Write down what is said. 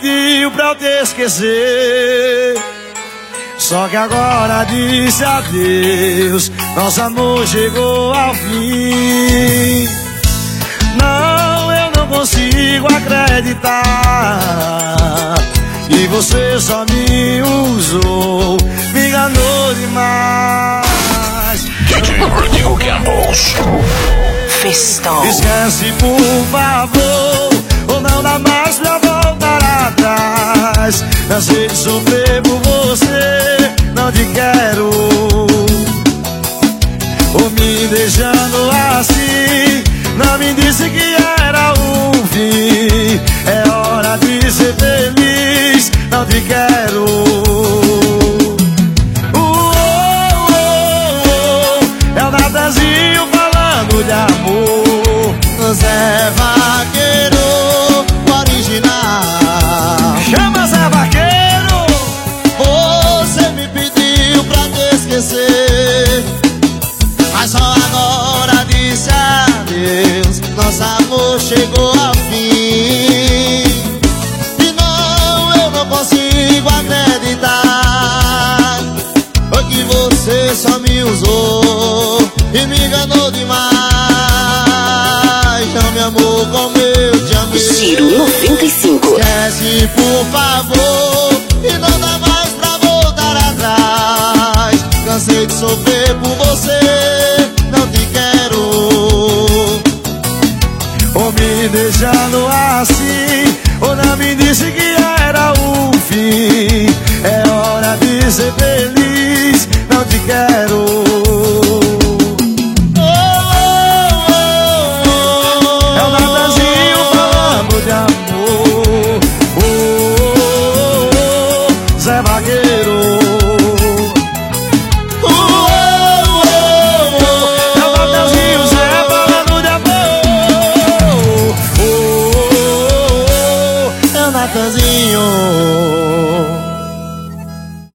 pediu pra eu te esquecer. Só que agora disse adeus, nosso amor chegou ao fim. Não, eu não consigo acreditar que você só me usou, me enganou demais. DJ Rodrigo Campos. Festão. Esquece, por favor, ou não dá mais pra voltar atrás. Cansei de sofrer por você, não te quero. Ou me deixando assim, não me disse que era o fim. É hora de ser feliz, não te quero. É o Natanzinho falando de amor. Zé Vaqueiro original. Chama Zé Vaqueiro. Você me pediu pra te esquecer, mas só agora disse adeus, nosso amor chegou ao fim. E não, eu não consigo acreditar, foi que você só me usou e me enganou demais. Não me amou como eu te amei. Giro 95. Esquece, por favor, e não dá mais pra voltar atrás. Cansei de sofrer por você, não te quero. Ou me deixando assim, ou não me disse que era o fim. É hora de ser feliz, não te quero.